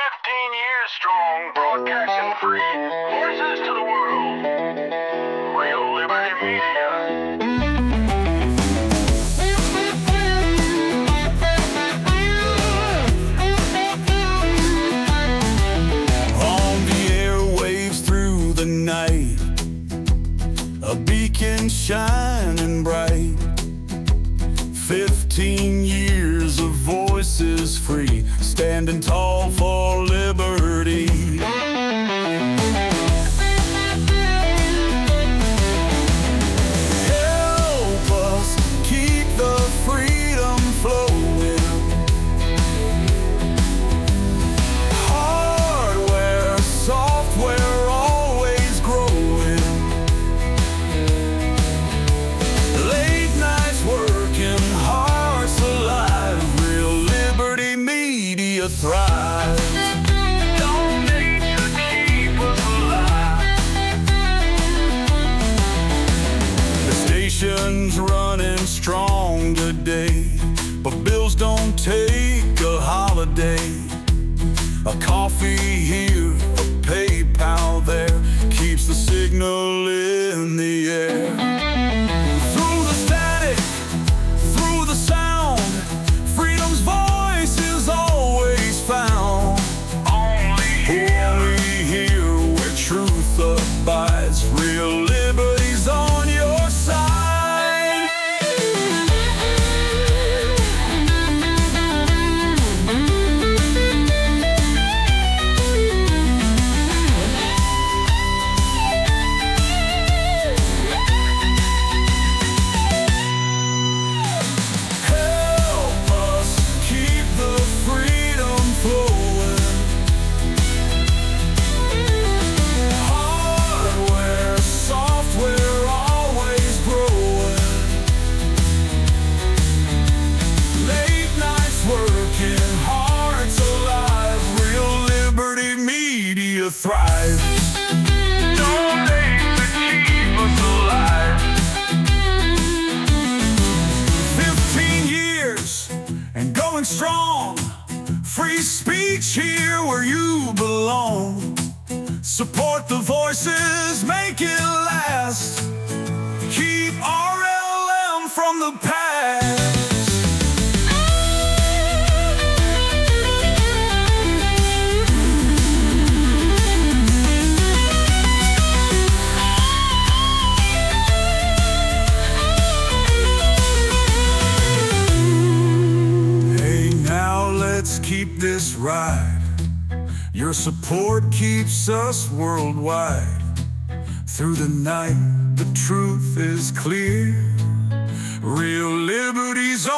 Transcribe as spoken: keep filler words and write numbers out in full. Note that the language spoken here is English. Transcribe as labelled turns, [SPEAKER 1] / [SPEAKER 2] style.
[SPEAKER 1] fifteen years strong, broadcasting free, voices to the world. Real Liberty Media.
[SPEAKER 2] On the airwaves through the night, a beacon shining bright. Fifteen years of voices free, standing tall for liberty. Help us keep the freedom flowing. Hardware, software, always growing. Late nights working, hearts alive. Real Liberty Media thrives.
[SPEAKER 1] Donate to keep us alive.
[SPEAKER 2] The station's running strong today, but bills don't take a holiday. A coffee here, a PayPal there, keeps the signal in the air. Through the static, through the sound, freedom's voice is always found.
[SPEAKER 1] Only here.
[SPEAKER 2] Only here where truth abides. Real liberty's on your side. Help us keep the freedom flowing. Hardware, software, always growing. Late nights working, hearts alive. Real Liberty Media thrives.
[SPEAKER 1] Donate to keep us alive.
[SPEAKER 2] Fifteen years and going strong. Free speech here where you belong. Support the voices, make it last. Keep R L M from the past. Hey, now let's keep this right. Your support keeps us worldwide. Through the night, the truth is clear. Real liberty's